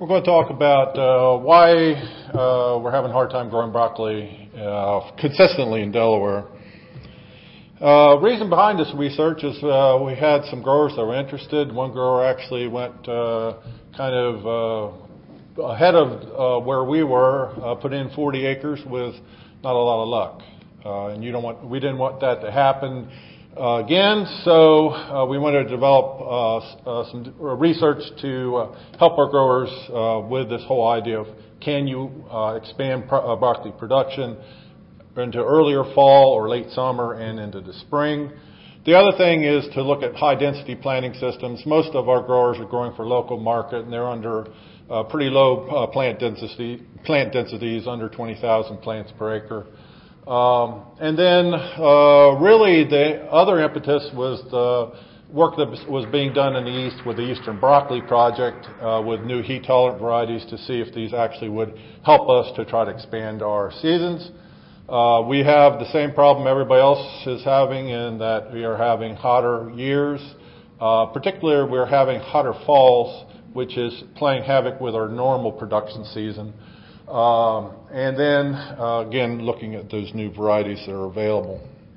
We're going to talk about why we're having a hard time growing broccoli consistently in Delaware. Reason behind this research is we had some growers that were interested. One grower actually went kind of ahead of where we were, put in 40 acres with not a lot of luck. And we didn't want that to happen again, so we wanted to develop some research to help our growers with this whole idea of can you expand broccoli production into earlier fall or late summer and into the spring. The other thing is to look at high density planting systems. Most of our growers are growing for local market and they're under pretty low plant densities, under 20,000 plants per acre. And then really the other impetus was the work that was being done in the east with the Eastern Broccoli Project with new heat tolerant varieties to see if these actually would help us to try to expand our seasons. We have the same problem everybody else is having in that we are having hotter years. Particularly we're having hotter falls, which is playing havoc with our normal production season. And then, again, looking at those new varieties that are available.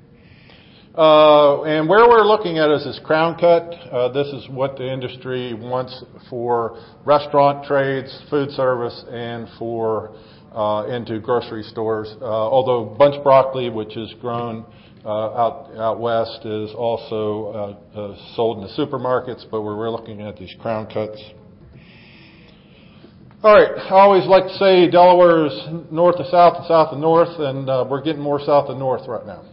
And where we're looking at is this crown cut. This is what the industry wants for restaurant trades, food service, and for into grocery stores. Although bunch broccoli, which is grown out west, is also sold in the supermarkets, but we're looking at these crown cuts. All right, I always like to say Delaware is north to south and south to north, and we're getting more south to north right now.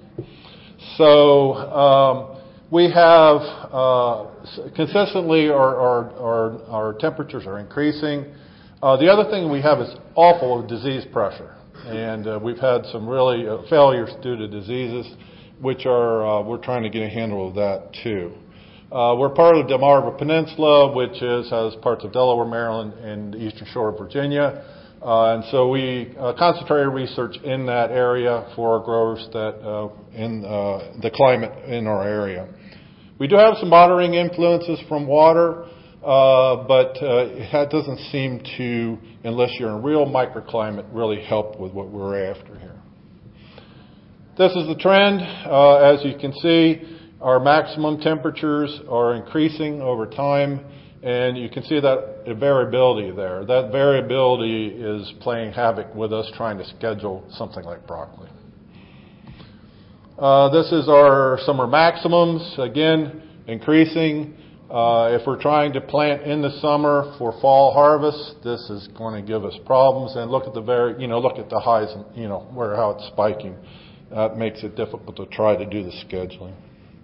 So we have consistently our temperatures are increasing. The other thing we have is awful disease pressure, and we've had some really failures due to diseases, which are we're trying to get a handle of that too. We're part of the Delmarva Peninsula, which has parts of Delaware, Maryland, and the eastern shore of Virginia. And so we concentrate research in that area for our growers that in the climate in our area. We do have some moderating influences from water, but that doesn't seem to, unless you're in a real microclimate, really help with what we're after here. This is the trend. As you can see, our maximum temperatures are increasing over time, and you can see that variability there. That variability is playing havoc with us trying to schedule something like broccoli. This is our summer maximums, again, increasing. If we're trying to plant in the summer for fall harvest, this is going to give us problems. And look at look at the highs, how it's spiking. That makes it difficult to try to do the scheduling.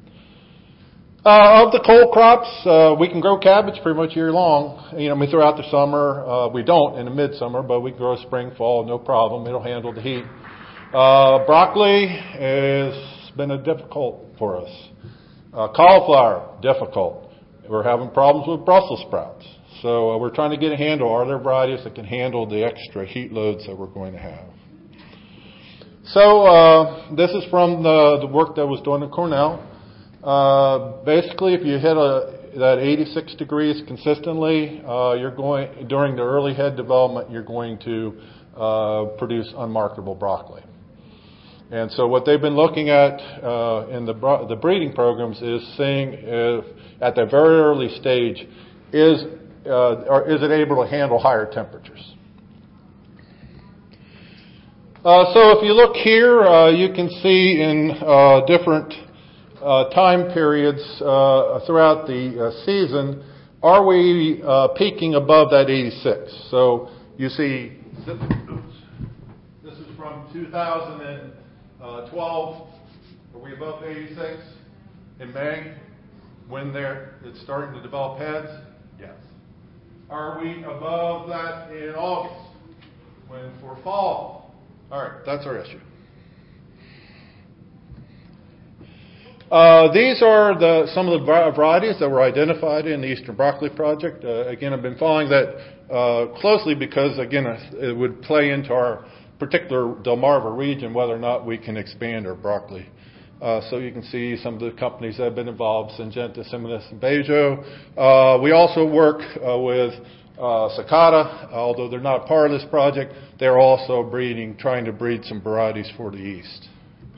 Of the cold crops, we can grow cabbage pretty much year long. Throughout the summer, we don't in the midsummer, but we can grow spring, fall, no problem. It'll handle the heat. Broccoli has been difficult for us. Cauliflower, difficult. We're having problems with Brussels sprouts. So we're trying to get a handle. Are there varieties that can handle the extra heat loads that we're going to have? So this is from the work that was done at Cornell. Basically, if you hit that 86 degrees consistently, during the early head development, you're going to produce unmarketable broccoli. And so what they've been looking at in the breeding programs is seeing if at the very early stage is it able to handle higher temperatures. So if you look here, you can see in different time periods throughout the season, are we peaking above that 86? So you see, this is from 2012. Are we above 86 in May when it's starting to develop heads? Yes. Are we above that in August when for fall? All right, that's our issue. These are some of the varieties that were identified in the Eastern Broccoli Project. Again, I've been following that closely because, again, it would play into our particular Delmarva region whether or not we can expand our broccoli. So you can see some of the companies that have been involved, Syngenta, Similis, and Bejo. We also work with Sakata, although they're not part of this project, they're also trying to breed some varieties for the east.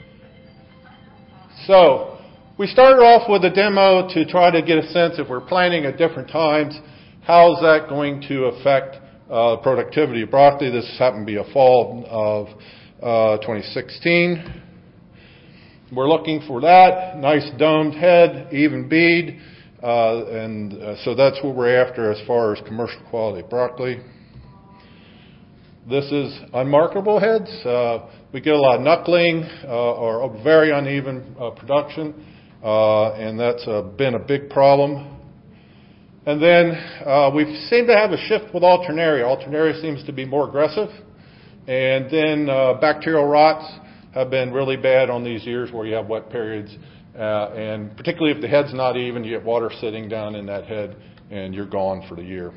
So we started off with a demo to try to get a sense if we're planting at different times, how is that going to affect productivity of broccoli. This happened to be a fall of 2016. We're looking for that nice domed head, even bead. So that's what we're after as far as commercial quality broccoli. This is unmarketable heads. We get a lot of knuckling or very uneven production, and that's been a big problem. And then we seem to have a shift with Alternaria. Alternaria seems to be more aggressive. And then bacterial rots have been really bad on these years where you have wet periods. And particularly if the head's not even, you get water sitting down in that head and you're gone for the year.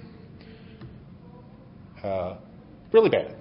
Really bad.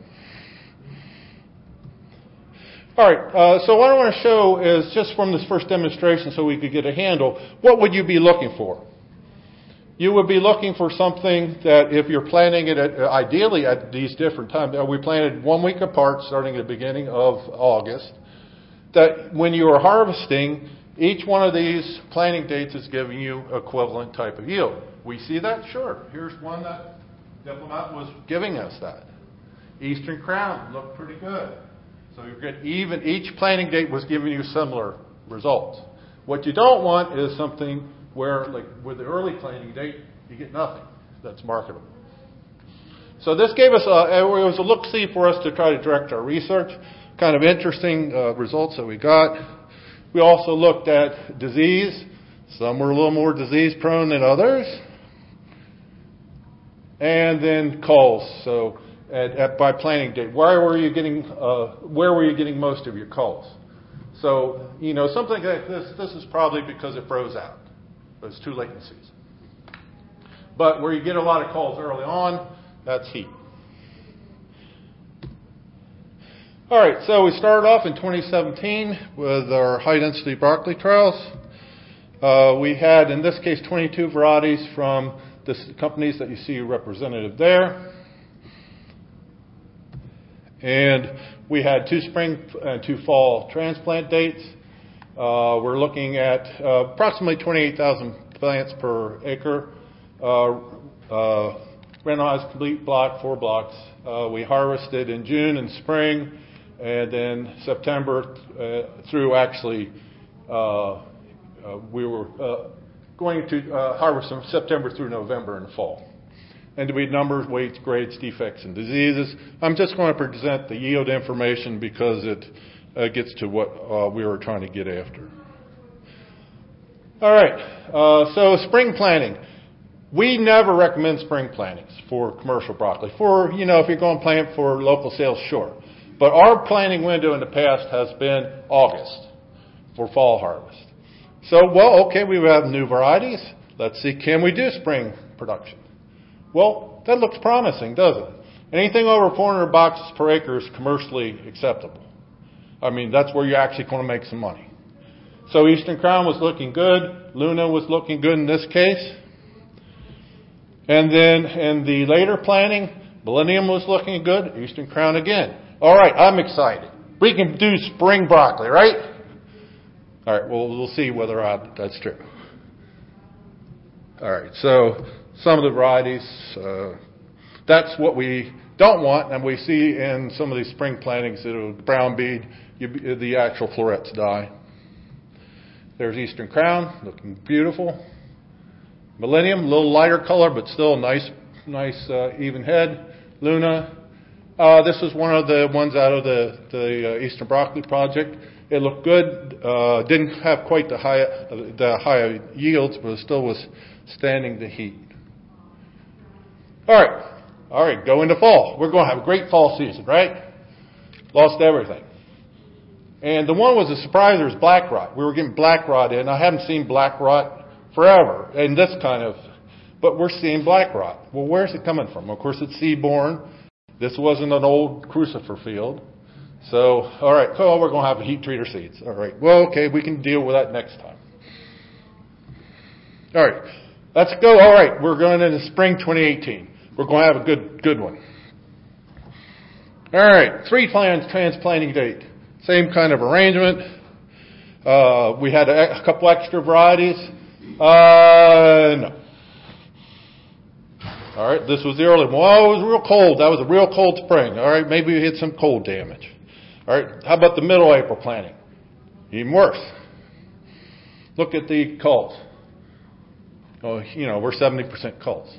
All right, so what I want to show is just from this first demonstration so we could get a handle, what would you be looking for? You would be looking for something that if you're planting it ideally at these different times, we planted 1 week apart starting at the beginning of August, that when you are harvesting, each one of these planting dates is giving you equivalent type of yield. We see that? Sure. Here's one that Diplomat was giving us that. Eastern Crown looked pretty good. So you get even, each planting date was giving you similar results. What you don't want is something where, like with the early planting date, you get nothing that's marketable. So this gave us it was a look-see for us to try to direct our research. Kind of interesting results that we got. We also looked at disease. Some were a little more disease-prone than others. And then culls. So by planting date, where were you getting most of your culls? So something like this is probably because it froze out. It's too late in the season. But where you get a lot of culls early on, that's heat. All right, so we started off in 2017 with our high-density broccoli trials. We had, in this case, 22 varieties from the companies that you see represented there. And we had 2 spring and 2 fall transplant dates. We're looking at approximately 28,000 plants per acre. Randomized complete block, 4 blocks. We harvested in June and spring. And then September through actually, we were going to harvest from September through November in the fall. And to be numbers, weights, grades, defects, and diseases. I'm just going to present the yield information because it gets to what we were trying to get after. All right, so spring planting. We never recommend spring plantings for commercial broccoli. For, if you're going to plant for local sales, sure. But our planting window in the past has been August for fall harvest. So, okay, we have new varieties. Let's see, can we do spring production? Well, that looks promising, doesn't it? Anything over 400 boxes per acre is commercially acceptable. I mean, that's where you're actually going to make some money. So Eastern Crown was looking good. Luna was looking good in this case. And then in the later planting, Millennium was looking good. Eastern Crown again. All right, I'm excited. We can do spring broccoli, right? All right, well, we'll see whether that's true. All right, so some of the varieties, that's what we don't want, and we see in some of these spring plantings, it'll brown bead, the actual florets die. There's Eastern Crown, looking beautiful. Millennium, a little lighter color, but still nice, even head. Luna. This is one of the ones out of the Eastern Broccoli Project. It looked good. Didn't have quite the high yields, but it still was standing the heat. All right. Go into fall. We're going to have a great fall season, right? Lost everything. And the one was a surprise. There was black rot. We were getting black rot in. I haven't seen black rot forever, and this kind of, but we're seeing black rot. Well, where's it coming from? Of course, it's seed-borne. This wasn't an old crucifer field. So, all right, we're going to have a heat treater seeds. All right, well, okay, we can deal with that next time. All right, Let's go. All right, we're going into spring 2018. We're going to have a good one. All right, 3 plans transplanting date. Same kind of arrangement. We had a couple extra varieties. No. All right, this was the early one. Oh, it was real cold. That was a real cold spring. All right, maybe we hit some cold damage. All right, how about the middle April planting? Even worse. Look at the culls. Oh, we're 70% culls.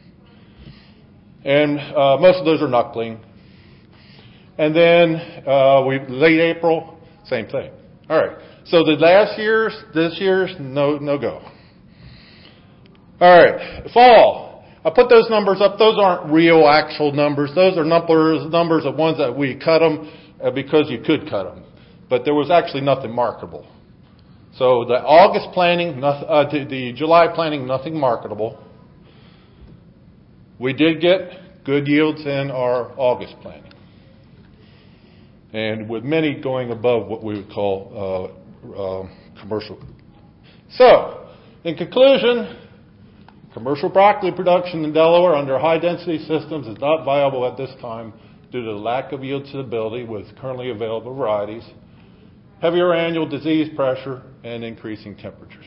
And most of those are knuckling. And then late April, same thing. All right. So the this year's, no go. All right. Fall. I put those numbers up. Those aren't real actual numbers. Those are numbers of ones that we cut them because you could cut them. But there was actually nothing marketable. So the August planting, the July planting, nothing marketable. We did get good yields in our August planting. And with many going above what we would call commercial. So, in conclusion, commercial broccoli production in Delaware under high-density systems is not viable at this time due to the lack of yield stability with currently available varieties, heavier annual disease pressure, and increasing temperatures.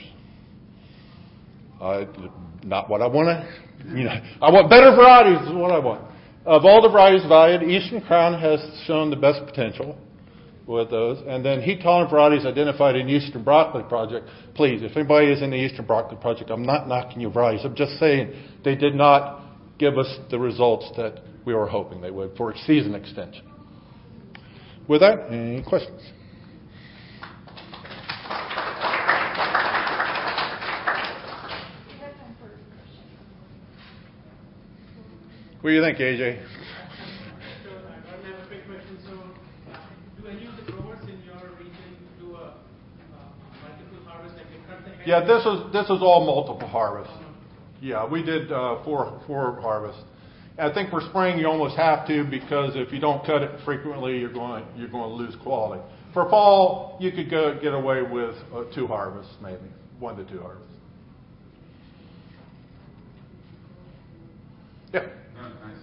Not what I want I want better varieties is what I want. Of all the varieties valued, Eastern Crown has shown the best potential with those. And then heat-tolerant varieties identified in Eastern Broccoli Project. Please, if anybody is in the Eastern Broccoli Project, I'm not knocking your varieties. I'm just saying they did not give us the results that we were hoping they would for season extension. With that, any questions? What do you think, AJ? So I have a quick question. So, do any of the growers in your region do a multiple harvest? Like they cut the head? Yeah, this is all multiple harvest. Yeah, we did four harvests. I think for spring you almost have to because if you don't cut it frequently, you're going to lose quality. For fall, you could get away with 2 harvests, maybe 1 to 2 harvests. Yeah. Nice.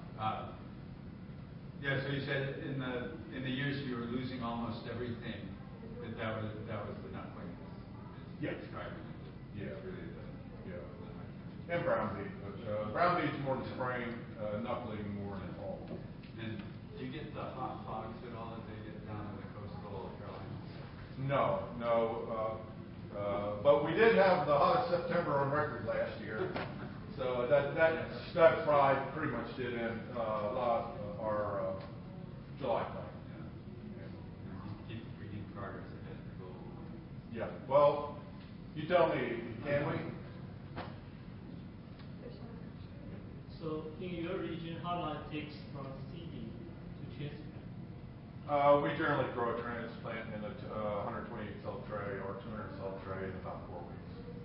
Yeah. So you said in the years you were losing almost everything. That was the knuckling. Yeah. Describing it. Yeah. Really And brown beet. Brown beet's more in spring, knuckling more in fall. And do you get the hot hogs at all as they get down to the coastal Carolinas? No. But we did have the hottest September on record last year. So that fried pretty much did in a lot of our July planting. Keep reading progress ahead. Cool. Yeah. Well, you tell me, can we? So, in your region, how long it takes from seeding to transplant? We generally grow a transplant in a 128 cell tray or 200 cell tray in about 4 weeks.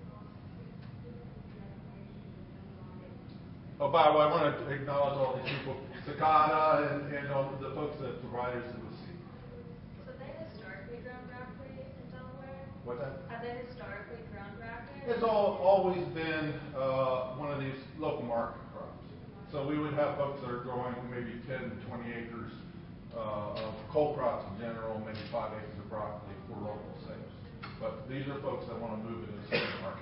Oh, by the way, I want to acknowledge all these people, Sakata and all the folks that provided us with seed. So they historically grown broccoli in Delaware? What's that? Have they historically grown broccoli? It's always been one of these local market crops. So we would have folks that are growing maybe 10 to 20 acres of cold crops in general, maybe 5 acres of broccoli for local sales. But these are folks that want to move into the southern markets.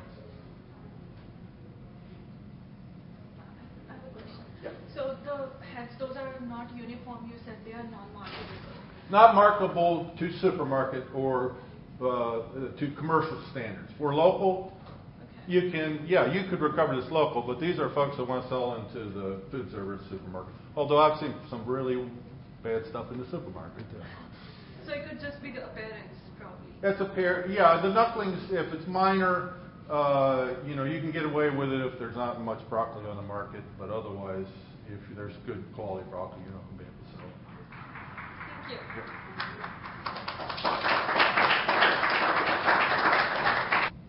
I have a question. Yeah. So those are not uniform. You said they are non-marketable. Not marketable to supermarket or to commercial standards. For local, you could recover this local, but these are folks that want to sell into the food service supermarket. Although I've seen some really bad stuff in the supermarket too. So it could just be the appearance, probably. It's the knucklings, if it's minor, you can get away with it if there's not much broccoli on the market, but otherwise, if there's good quality broccoli, you're not going to be able to sell it. Thank you. Yeah.